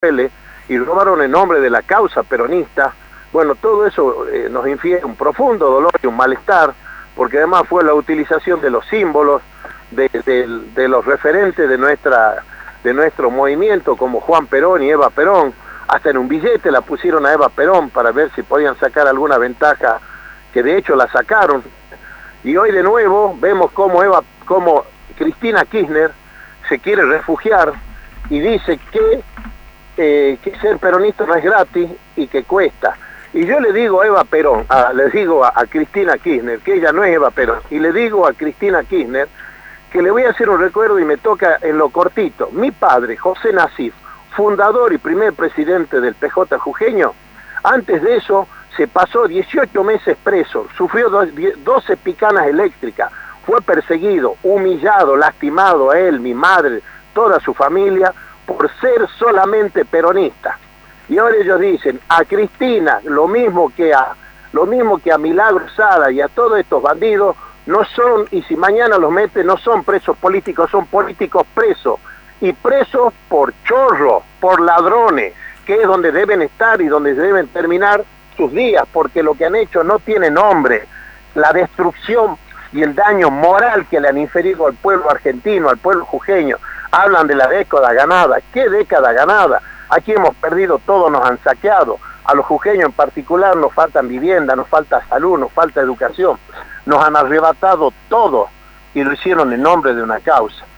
y robaron en nombre de la causa peronista. Bueno, todo eso nos infiere un profundo dolor y un malestar, porque además fue la utilización de los símbolos, de los referentes de nuestro movimiento, como Juan Perón y Eva Perón. Hasta en un billete la pusieron a Eva Perón para ver si podían sacar alguna ventaja, que de hecho la sacaron. Y hoy de nuevo vemos cómo Cristina Kirchner se quiere refugiar y dice que ser peronista no es gratis y que cuesta. Y yo le digo a Eva Perón, le digo a Cristina Kirchner, que ella no es Eva Perón, y le digo a Cristina Kirchner que le voy a hacer un recuerdo y me toca en lo cortito. Mi padre, José Nasif, fundador y primer presidente del PJ jujeño, antes de eso se pasó 18 meses preso, sufrió 12 picanas eléctricas, fue perseguido, humillado, lastimado a él, mi madre, toda su familia, por ser solamente peronista. Y ahora ellos dicen a Cristina, lo mismo que a Milagro Sada y a todos estos bandidos, no son, y si mañana los meten, no son presos políticos, son políticos presos, y presos por chorros, por ladrones, que es donde deben estar y donde deben terminar sus días, porque lo que han hecho no tiene nombre. La destrucción y el daño moral que le han inferido al pueblo argentino, al pueblo jujeño. Hablan de la década ganada. ¿Qué década ganada? Aquí hemos perdido todo, nos han saqueado. A los jujeños en particular nos faltan vivienda, nos falta salud, nos falta educación. Nos han arrebatado todo y lo hicieron en nombre de una causa.